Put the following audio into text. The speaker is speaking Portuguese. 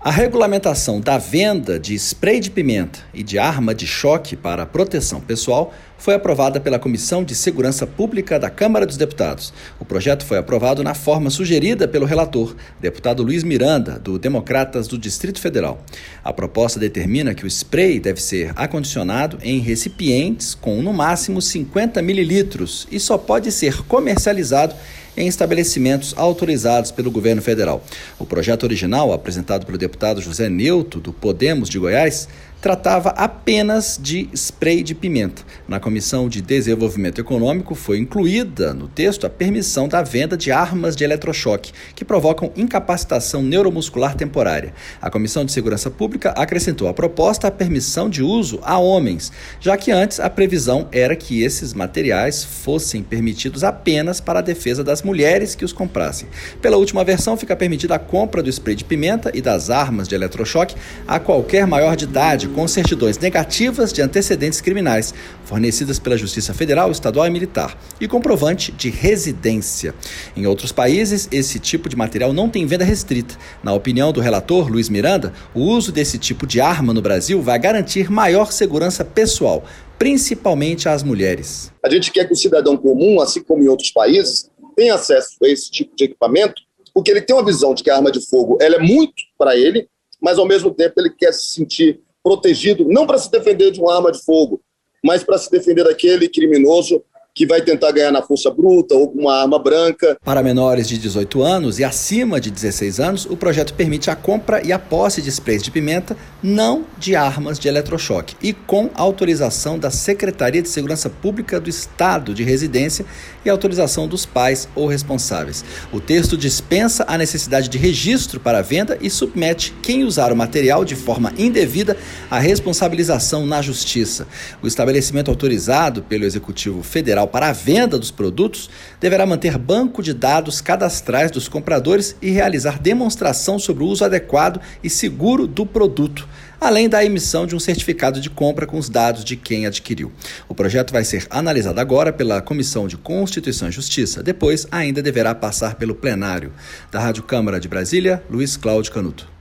A regulamentação da venda de spray de pimenta e de arma de choque para proteção pessoal foi aprovada pela Comissão de Segurança Pública da Câmara dos Deputados. O projeto foi aprovado na forma sugerida pelo relator, deputado Luiz Miranda, do Democratas do Distrito Federal. A proposta determina que o spray deve ser acondicionado em recipientes com, no máximo, 50 mililitros e só pode ser comercializado em estabelecimentos autorizados pelo governo federal. O projeto original, apresentado pelo deputado José Neuto, do Podemos de Goiás, tratava apenas de spray de pimenta. Na Comissão de Desenvolvimento Econômico foi incluída no texto a permissão da venda de armas de eletrochoque, que provocam incapacitação neuromuscular temporária. A Comissão de Segurança Pública acrescentou à proposta a permissão de uso a homens, já que antes a previsão era que esses materiais fossem permitidos apenas para a defesa das mulheres que os comprassem. Pela última versão, fica permitida a compra do spray de pimenta e das armas de eletrochoque a qualquer maior de idade, com certidões negativas de antecedentes criminais, fornecidas pela Justiça Federal, Estadual e Militar, e comprovante de residência. Em outros países, esse tipo de material não tem venda restrita. Na opinião do relator, Luiz Miranda, o uso desse tipo de arma no Brasil vai garantir maior segurança pessoal, principalmente às mulheres. A gente quer que o cidadão comum, assim como em outros países, tenha acesso a esse tipo de equipamento, porque ele tem uma visão de que a arma de fogo ela é muito para ele, mas ao mesmo tempo ele quer se sentir protegido, não para se defender de uma arma de fogo, mas para se defender daquele criminoso que vai tentar ganhar na força bruta ou com uma arma branca. Para menores de 18 anos e acima de 16 anos, o projeto permite a compra e a posse de sprays de pimenta, não de armas de eletrochoque, e com autorização da Secretaria de Segurança Pública do Estado de residência e autorização dos pais ou responsáveis. O texto dispensa a necessidade de registro para a venda e submete quem usar o material de forma indevida à responsabilização na Justiça. O estabelecimento autorizado pelo Executivo Federal para a venda dos produtos deverá manter banco de dados cadastrais dos compradores e realizar demonstração sobre o uso adequado e seguro do produto, além da emissão de um certificado de compra com os dados de quem adquiriu. O projeto vai ser analisado agora pela Comissão de Constituição e Justiça. Depois, ainda deverá passar pelo plenário. Da Rádio Câmara de Brasília, Luiz Cláudio Canuto.